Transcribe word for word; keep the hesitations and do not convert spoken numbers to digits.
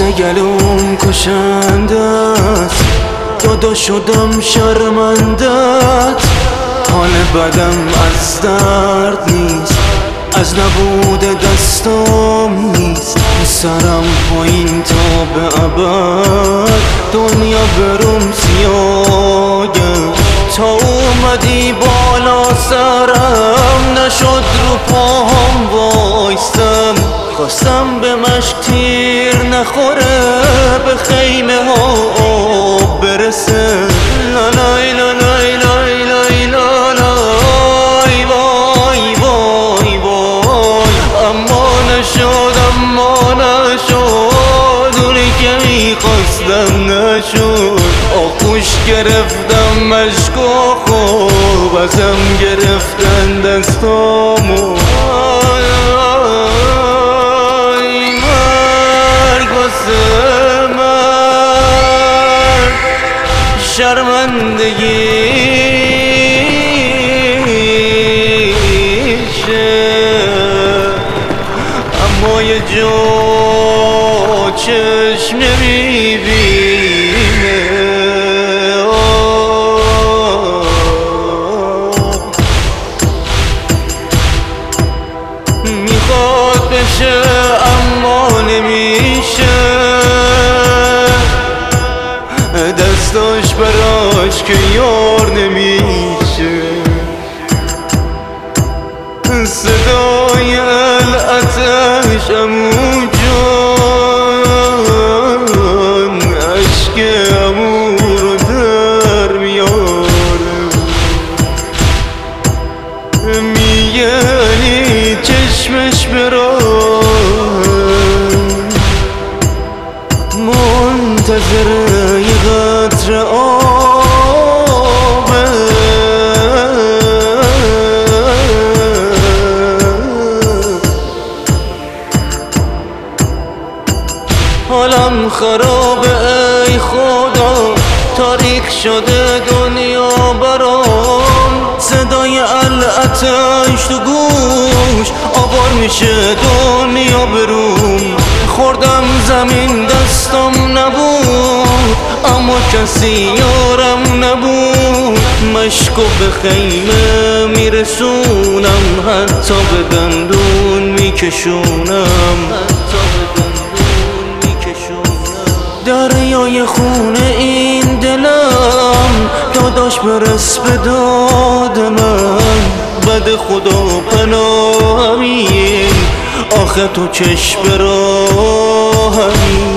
گلوم کشنده است، دادا شدم شرمندت. حال بدم از درد نیست، از نبود دستم نیست. سرم پایین تا به ابد، دنیا برم سیاگم. تا اومدی بالا سرم، نشد رو پاهم وایستم. خواستم به مشک تیر نخوره، به خیمه ها آب برسه. لالای لالای لالای لالای لالای وای وای وای. اما نشد اما نشد، اونی که میخواستم نشد. آغوش گرفتم مشک و خوب، ازم گرفتن دستامو. شرمندگیشه اما یه جا چشم نمیبینه. میخواد بشه اما نمیشه، دستاش براش که یار نمیشه. صدای العتش عمو جان، عشق عمو رو در میاره. میگنی چشمش براه، منتظر یه قطره آبه. حالم خرابه ای خدا، تاریک شده دنیا برام. صدای العتش تو گوش، آوار میشه دنیا بروم. خوردم زمین دستم نبود، اما کسی یارم نبود. مشکو به خیمه میرسونم، حتی به دندون میکشونم. دریای خونه این دلم، داداش برس به داد من. بد خدا پناهمی، آخه تو چشم راهمی.